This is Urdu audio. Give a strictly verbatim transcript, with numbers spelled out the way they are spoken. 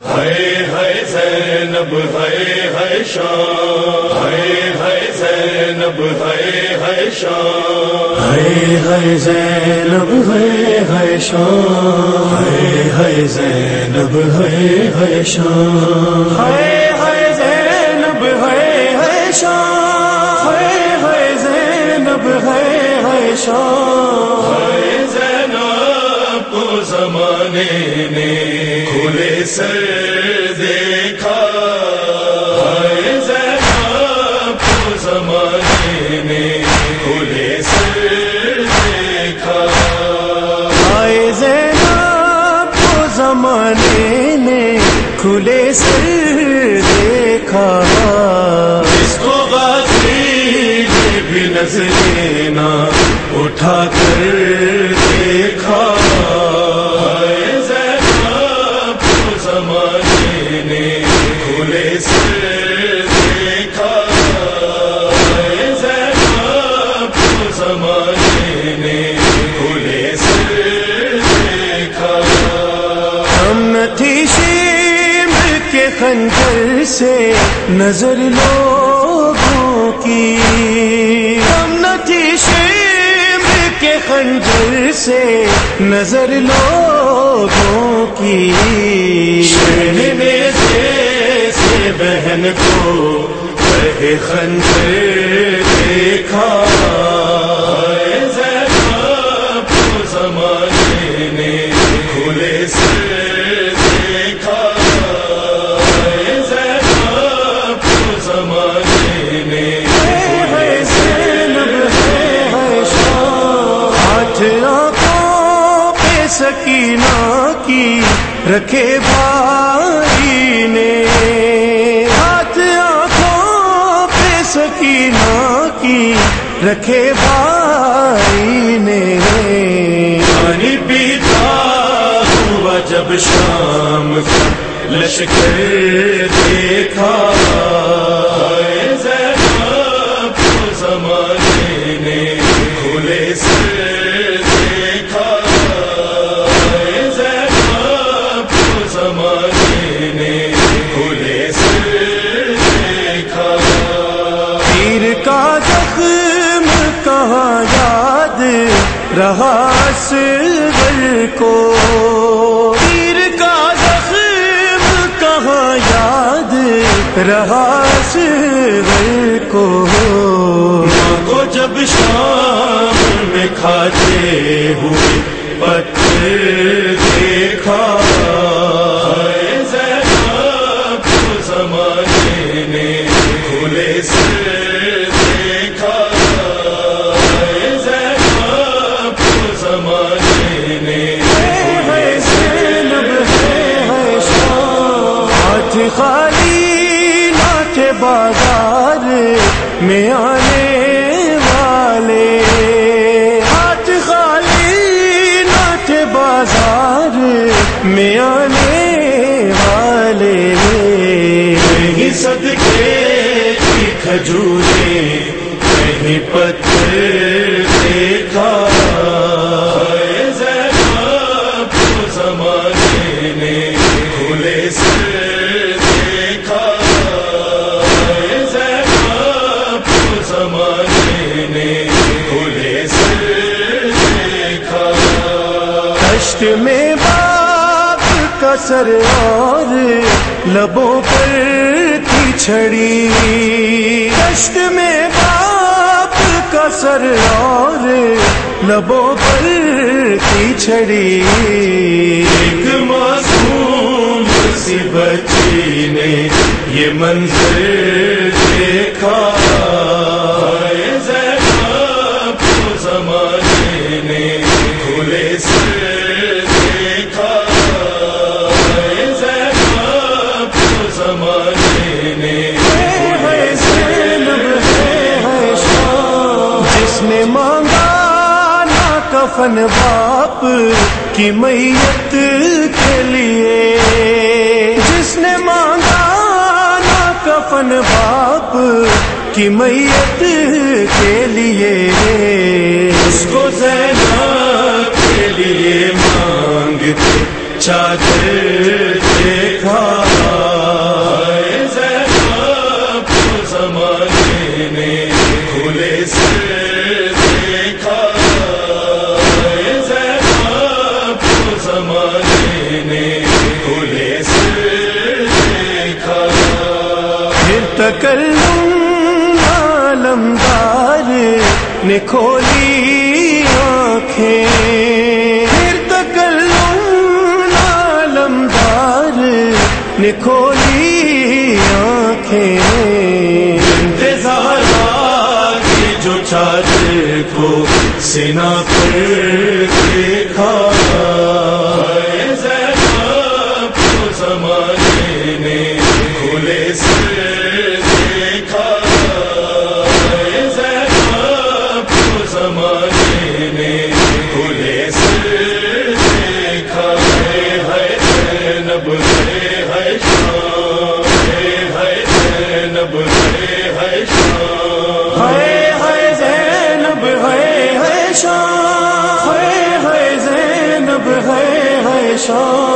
ہائے ہائے زینب ہائے ہائے شان، ہائے ہائے زینب ہائے ہائے شان، ہائے ہائے زینب ہائے ہائے شان، ہائے ہائے زینب ہائے ہائے شان، ہائے ہائے زینب ہائے ہائے شان، ہائے ہائے زینب ہائے ہائے شان، ہائے زینب کو زمانے نے کھلے سر دیکھا، ہائے زینب کو زمانے نے کھلے سر دیکھا، ہائے زینب کو زمانے نے کھلے سر دیکھا، اس کو غازی نے بھی نظریں نہ اٹھا کر دیکھا، ہائے زینب کو زمانے نے کھلے سر دیکھا، ہائے زینب کو زمانے نے کھلے سر دیکھا، ہم نہ تھی شیم کے خنجر سے نظر لوگوں کی، ہم نہ تھی شیم کے خنجر سے نظر لوگوں کی، شین نے جیسے بہن کو بہ خنجر دیکھا، ہائے زینب کو زمانے نے کھلے سر دیکھا، ہائے زینب کو زمانے نے کھلے سر دیکھا، ہاتھ آنکھوں پہ سکینہ کی رکھے بھائی نے، ہاتھ آنکھوں پہ سکینہ کی رکھے بھائی نے، پانی پیتا ہوا جب شام کا لشکر دیکھا، ہائے زینب کو زمانے نے کھلے سر دیکھا، ہائے زینب کو زمانے نے کھلے سر دیکھا، تیر کا زخم کہاں یاد رہا اصغر کو، تیر کا زخم کہاں یاد رہا اصغر کو، ماں کو جب شام میں کھاتے ہوئے پتھر دیکھا، ہائے زینب کو زمانے نے کھلے سر دیکھا، ہائے زینب کو زمانے نے کھلے سر دیکھا، ہاتھ خالی نہ تھے بازار میں آنے والے، ہاتھ خالی نہ تھے بازار میں آنے والے، کہیں صدقے کی کھجوریں کہیں پتھر دیکھا، ہائے زینب کو زمانے نے کھلے سر دیکھا، ہائے زینب کو زمانے نے کھلے سر دیکھا، دشت میں باپ کا سر اور لبوں پر تھی چھڑی، دشت میں باپ کا سر اور لبوں پر تھی چھڑی، ایک معصوم سی بچی نے یہ منظر دیکھا، ہائے زینب کو زمانے نے کھلے سر دیکھا، ہائے زینب کو زمانے نے کھلے سر دیکھا، جس نے مانگا نہ کفن باپ کی میت کے لیے، جس نے مانگا نہ کفن باپ کی میت کے لیے، اس کو زینب کے لیے مانگتے چادر دیکھا، تکلم عالمدار نے کھولی آنکھیں، پھر تکلم عالمدار نے کھولی آنکھیں، انتظار کی جو چادر کو سینہ پر دیکھا، زینب کو زمانے نے کھلے سے دیکھا، زینب کو زمانے نے کھلے سے دیکھا، ہے زینب ہے شان، ہے زینب ہے شان، ہے ہے زینب ہے ہے شان، ہے ہے زینب ہے ہے شان۔